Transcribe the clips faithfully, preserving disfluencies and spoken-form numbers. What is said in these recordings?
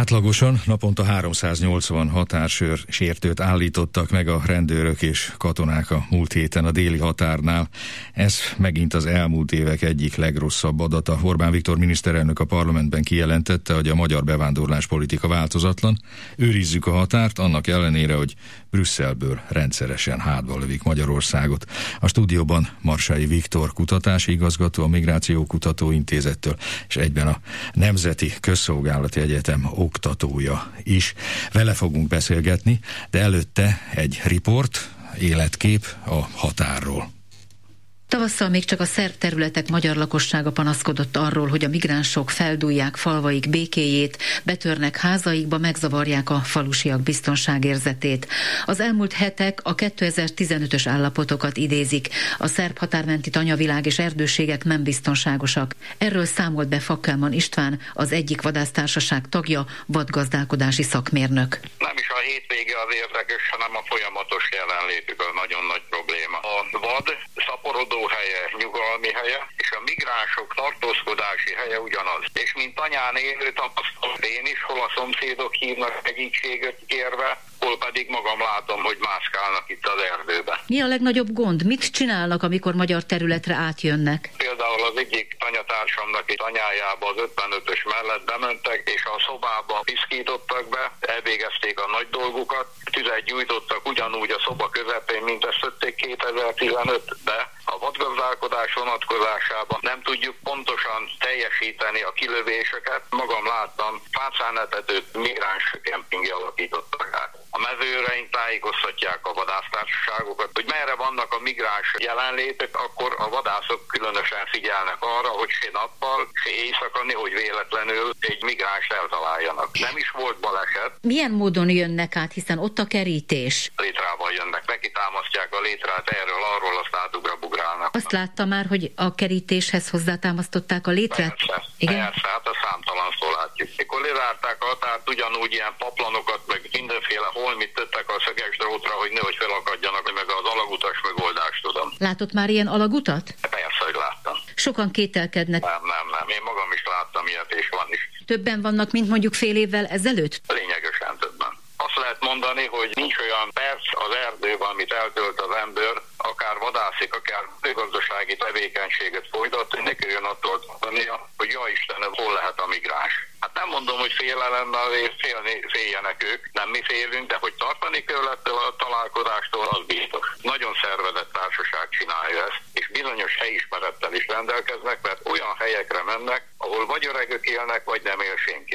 Átlagosan naponta háromszáznyolcvan határsértőt állítottak meg a rendőrök és katonák a múlt héten a déli határnál. Ez megint az elmúlt évek egyik legrosszabb adata. Orbán Viktor miniszterelnök a parlamentben kijelentette, hogy a magyar bevándorláspolitika változatlan. Őrizzük a határt, annak ellenére, hogy Brüsszelből rendszeresen hátba lövik Magyarországot. A stúdióban Marsályi Viktor kutatási igazgató, a Migráció Kutatóintézettől, és egyben a Nemzeti Közszolgálati Egyetem oktatója is. Vele fogunk beszélgetni, de előtte egy riport, életkép a határról. Tavasszal még csak a szerb területek magyar lakossága panaszkodott arról, hogy a migránsok feldúlják falvaik békéjét, betörnek házaikba, megzavarják a falusiak biztonságérzetét. Az elmúlt hetek a kétezer-tizenötös állapotokat idézik. A szerb határmenti tanyavilág és erdőségek nem biztonságosak. Erről számolt be Fakkelman István, az egyik vadásztársaság tagja, vadgazdálkodási szakmérnök. Nem is a hétvége az érdekes, hanem a folyamatos jelenlétük a nagyon nagy probléma. A vad szaporodó helye, nyugalmi helye, és a migránsok tartózkodási helye ugyanaz. És mint anyán élő tapasztalat én is, hol a szomszédok hívnak segítséget kérve, hol pedig magam látom, hogy mászkálnak itt az erdőben. Mi a legnagyobb gond? Mit csinálnak, amikor magyar területre átjönnek? Például az egyik anyatársamnak egy anyájába az ötvenötös mellett bementek, és a szobába piszkítottak be, elvégezték a nagy dolgukat, tüzet gyújtottak ugyanúgy a szoba közepén, mint ezt tették kétezer-tizenötbe. A vadgazdálkodás vonatkozásában nem tudjuk pontosan teljesíteni a kilövéseket. Magam láttam, fácánetetőt migráns kempingi alakítottak át. A mezőreink tájékoztatják a vadásztársaságokat, hogy merre vannak a migráns jelenlétek, akkor a vadászok különösen figyelnek arra, hogy se nappal, se éjszaka, nehogy véletlenül egy migránst eltaláljanak. Nem is volt baleset. Milyen módon jönnek át, hiszen ott a kerítés? Létrával jönnek, neki támasztják a létrát erről, arról, azt átugrabugrálnak. Azt látta már, hogy a kerítéshez hozzátámasztották a létrát? Persze, igen? Persze, hát a számtalanszor látjuk. Mikor lezárták a határt, ugyanúgy ilyen paplanokat, meg mindenféle holmit tettek a szöges drótra, hogy nehogy felakadjanak, meg az alagutas megoldást tudom. Látott már ilyen alagutat? Persze, hogy láttam. Sokan kételkednek. Nem, nem, nem. Én magam is láttam ilyet, és van is. Többen vannak, mint mondjuk fél évvel ezelőtt? Lényegesen többen. Azt lehet mondani, hogy nincs olyan perc az erdőben, amit eltölt az ember, akár vadászik, akár gazdasági tevékenységet folytat, hogy ne kerüljön attól tartania, hogy ja Istenem, hol lehet a migráns. Hát nem mondom, hogy félelemmel félni, féljenek ők, nem mi félünk, de hogy tartani kell ettől a találkozástól, az biztos. Nagyon szervezett társaság csinálja ezt, és bizonyos helyismerettel is rendelkeznek, mert olyan helyekre mennek, ahol vagy öregök élnek, vagy nem él senki.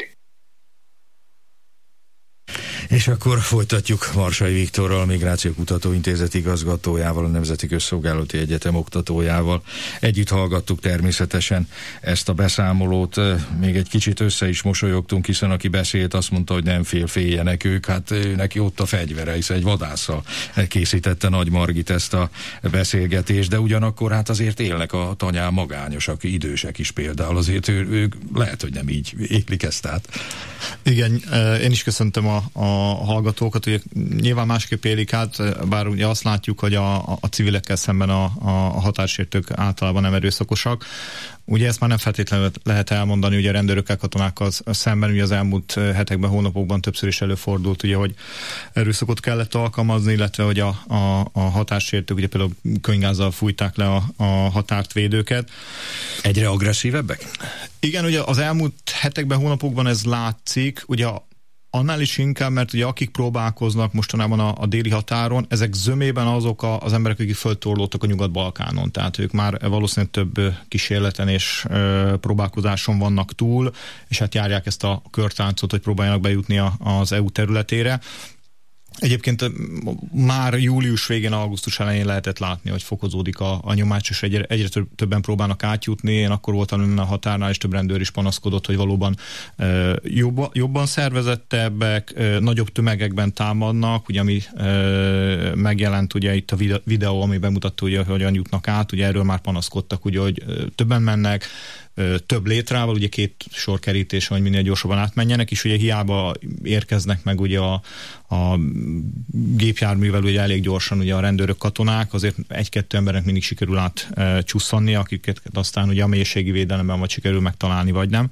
És akkor folytatjuk Marsályi Viktorral, a Migráció Kutatóintézet igazgatójával, a Nemzeti Közszolgálati Egyetem oktatójával. Együtt hallgattuk természetesen ezt a beszámolót, még egy kicsit össze is mosolyogtunk, hiszen aki beszélt, azt mondta, hogy nem fél, féljenek ők, hát neki ott a fegyvere, hiszen egy vadásszal készítette Nagy Margit ezt a beszélgetést, de ugyanakkor hát azért élnek a tanyán magányosak, idősek is például, azért ő, ők lehet, hogy nem így élik ezt át. Igen, én is köszöntöm a, a hallgatókat, ugye nyilván másképp élik át, bár ugye azt látjuk, hogy a, a civilekkel szemben a, a határsértők általában nem erőszakosak. Ugye ezt már nem feltétlenül lehet elmondani, ugye a rendőrökkel, katonákkal szemben, ugye az elmúlt hetekben, hónapokban többször is előfordult, ugye, hogy erőszakot kellett alkalmazni, illetve hogy a, a, a határsértők ugye például könyvgázzal fújták le a, a határt védőket. Egyre agresszívebbek? Igen, ugye az elmúlt hetekben, hónapokban ez látszik, ugye annál is inkább, mert ugye akik próbálkoznak mostanában a, a déli határon, ezek zömében azok a, az emberek, akik föltorlódtak a Nyugat-Balkánon. Tehát ők már valószínűleg több kísérleten és ö, próbálkozáson vannak túl, és hát járják ezt a körtáncot, hogy próbáljanak bejutni a, az é u területére. Egyébként már július végén, augusztus elején lehetett látni, hogy fokozódik a, a nyomás, és egyre, egyre többen próbálnak átjutni. Én akkor voltam a határnál, és több rendőr is panaszkodott, hogy valóban e, jobba, jobban szervezettebbek, e, nagyobb tömegekben támadnak, ugye ami e, megjelent ugye itt a videó, ami bemutatta, ugye, hogy hogyan jutnak át, ugye erről már panaszkodtak, ugye, hogy többen mennek, több létrával, ugye két sorkerítés, hogy minél gyorsabban átmenjenek, és ugye hiába érkeznek meg ugye a, a gépjárművel ugye elég gyorsan ugye a rendőrök, katonák, azért egy-kettő embernek mindig sikerül át e, csusszanni, akiket aztán ugye a mélységi védelemben vagy sikerül megtalálni, vagy nem.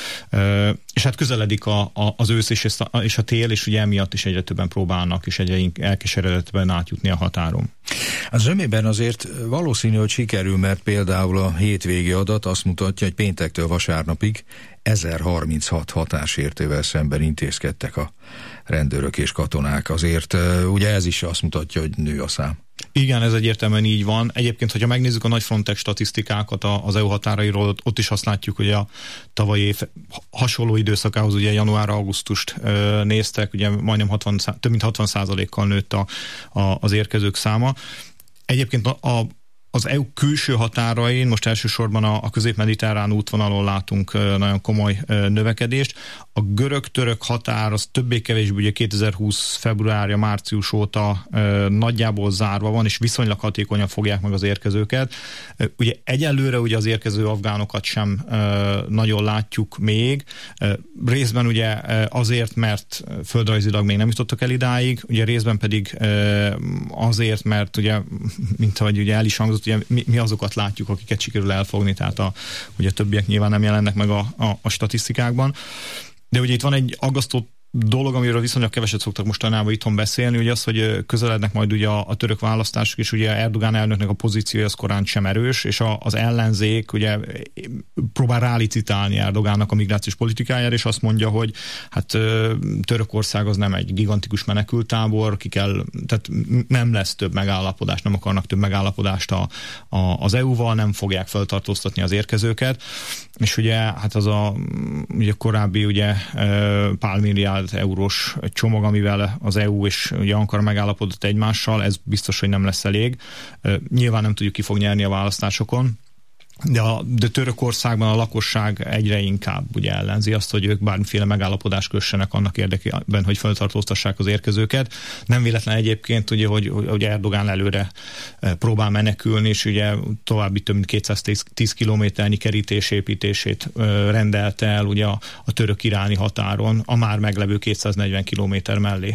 E, és hát közeledik a, a, az ősz és a, és a tél, és ugye emiatt is egyre többen próbálnak, és egyre elkeseredetben átjutni a határon. Az zömében azért valószínű, hogy sikerül, mert például a hétvégi adat azt mutatja, hogy péntektől vasárnapig ezerharminchat határsértővel szemben intézkedtek a rendőrök és katonák. Azért ugye ez is azt mutatja, hogy nő a szám. Igen, ez egyértelműen így van. Egyébként, hogyha megnézzük a nagy Frontex statisztikákat az é u határairól, ott is azt látjuk, hogy a tavalyi év hasonló időszakához, ugye január-augusztust néztek, ugye majdnem hatvan, több mint hatvan százalékkal nőtt a, a, az érkezők száma. Egyébként a Az é u külső határain, most elsősorban a, a közép-mediterrán útvonalon látunk uh, nagyon komoly uh, növekedést. A görög-török határ az többé-kevésbé ugye kétezer-húsz februárja, március óta uh, nagyjából zárva van, és viszonylag hatékonyan fogják meg az érkezőket. Uh, ugye egyelőre ugye az érkező afgánokat sem uh, nagyon látjuk még. Uh, részben ugye uh, azért, mert földrajzilag még nem jutottak el idáig, ugye részben pedig uh, azért, mert ugye, mint ahogy ugye el is hangzott, ugye mi, mi azokat látjuk, akiket sikerül elfogni, tehát a, ugye a többiek nyilván nem jelennek meg a, a, a statisztikákban. De ugye itt van egy aggasztó dolog, amiről viszonylag keveset szoktak mostanában itthon beszélni, ugye az, hogy közelednek majd ugye a, a török választások, és ugye Erdogán elnöknek a pozíciója az korán sem erős, és a, az ellenzék ugye próbál rálicitálni Erdogánnak a migrációs politikájára, és azt mondja, hogy hát Törökország az nem egy gigantikus menekültábor, ki kell, tehát nem lesz több megállapodás, nem akarnak több megállapodást a, a, az é u-val, nem fogják feltartóztatni az érkezőket, és ugye hát az a ugye korábbi ugye pár milliárd eurós csomag, amivel az é u és ugye Ankara megállapodott egymással, ez biztos, hogy nem lesz elég. Nyilván nem tudjuk, ki fog nyerni a választásokon, de, a, de Törökországban a lakosság egyre inkább ugye ellenzi azt, hogy ők bármiféle megállapodást kössenek annak érdekében, hogy feltartóztassák az érkezőket. Nem véletlen egyébként, ugye, hogy, hogy Erdogán előre próbál menekülni, és ugye további több mint kétszáztíz kilométernyi kerítés építését rendelte el ugye a, a török-iráni határon, a már meglevő kétszáznegyven kilométer mellé.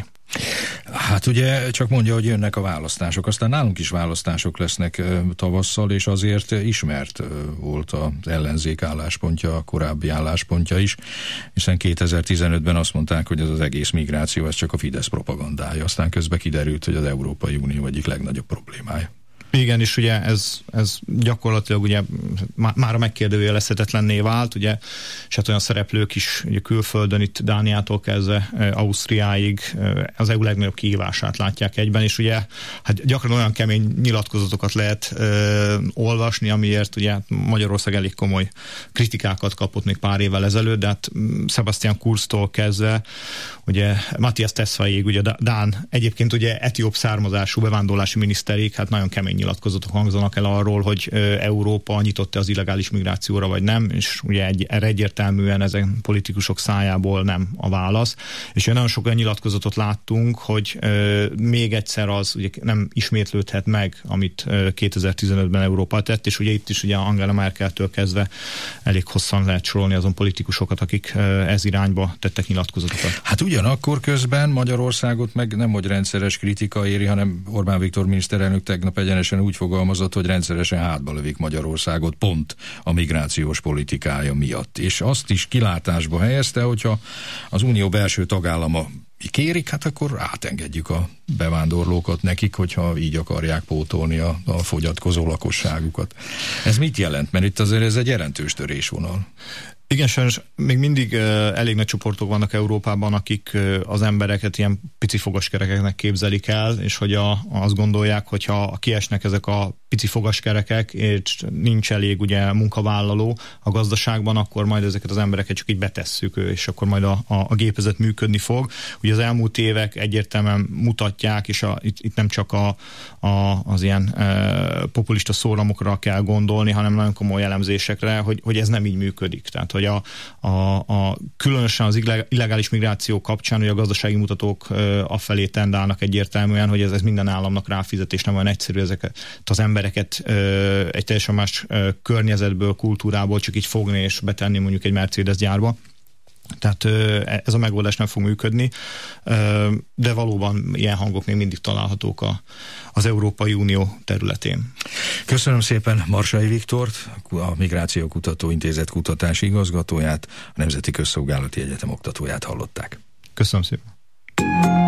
Hát ugye csak mondja, hogy jönnek a választások, aztán nálunk is választások lesznek tavasszal, és azért ismert volt az ellenzék álláspontja, a korábbi álláspontja is, hiszen kétezer-tizenötben azt mondták, hogy ez az egész migráció, ez csak a Fidesz propagandája, aztán közben kiderült, hogy az Európai Unió egyik legnagyobb problémája. Igen, és ugye ez, ez gyakorlatilag ugye már megkérdőjelezhetetlenné vált, ugye, és hát olyan szereplők is ugye külföldön, itt Dániától kezdve Ausztriáig az é u legnagyobb kihívását látják egyben, és ugye hát gyakran olyan kemény nyilatkozatokat lehet ö, olvasni, amiért ugye Magyarország elég komoly kritikákat kapott még pár évvel ezelőtt, de hát Sebastian Kurztól kezdve, ugye Matthias Tesfaig, ugye Dán, egyébként ugye etióp származású bevándorlási miniszterig, hát nagyon kemény nyilatkozatok hangzanak el arról, hogy Európa nyitott-e az illegális migrációra, vagy nem, és ugye egy, erre egyértelműen ezek politikusok szájából nem a válasz. És nagyon sok olyan nyilatkozatot láttunk, hogy ö, még egyszer az ugye nem ismétlődhet meg, amit ö, kétezer-tizenötben Európa tett, és ugye itt is ugye Angela Merkeltől kezdve elég hosszan lehet sorolni azon politikusokat, akik ö, ez irányba tettek nyilatkozatokat. Hát ugyanakkor közben Magyarországot meg nem hogy rendszeres kritika éri, hanem Orbán Viktor miniszterelnök tegnap egyenes úgy fogalmazott, hogy rendszeresen hátba lövik Magyarországot pont a migrációs politikája miatt. És azt is kilátásba helyezte, hogyha az unió belső tagállama kérik, hát akkor átengedjük a bevándorlókat nekik, hogyha így akarják pótolni a, a fogyatkozó lakosságukat. Ez mit jelent? Mert itt azért ez egy jelentős törésvonal. Igen, sajnos még mindig uh, elég nagy csoportok vannak Európában, akik uh, az embereket ilyen pici fogaskerekeknek képzelik el, és hogy a, azt gondolják, hogyha kiesnek ezek a pici fogaskerekek, és nincs elég ugye munkavállaló a gazdaságban, akkor majd ezeket az embereket csak így betesszük, és akkor majd a, a, a gépezet működni fog. Ugye az elmúlt évek egyértelműen mutatják, és a, itt, itt nem csak a, a, az ilyen e, populista szólamokra kell gondolni, hanem nagyon komoly elemzésekre, hogy, hogy ez nem így működik. Tehát, hogy a, a, a különösen az illegális migráció kapcsán, hogy a gazdasági mutatók e, afelé tendálnak egyértelműen, hogy ez, ez minden államnak ráfizet, és nem olyan egyszerű ezeket az embereket embereket egy teljesen más környezetből, kultúrából csak így fogni és betenni mondjuk egy Mercedes gyárba. Tehát ez a megoldás nem fog működni, de valóban ilyen hangok még mindig találhatók a, az Európai Unió területén. Köszönöm szépen Marsai Viktort, a Migrációkutató Intézet kutatási igazgatóját, a Nemzeti Közszolgálati Egyetem oktatóját hallották. Köszönöm szépen.